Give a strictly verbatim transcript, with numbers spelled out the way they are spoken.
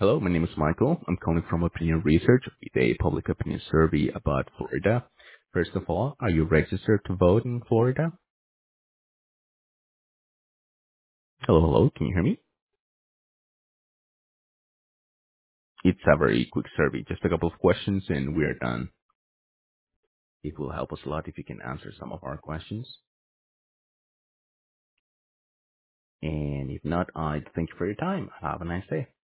Hello, my name is Michael. I'm calling from Opinion Research with a public opinion survey about Florida. First of all, are you registered to vote in Florida? Hello, hello, can you hear me? It's a very quick survey, just a couple of questions and we're done. It will help us a lot if you can answer some of our questions. And if not, I thank you for your time. Have a nice day.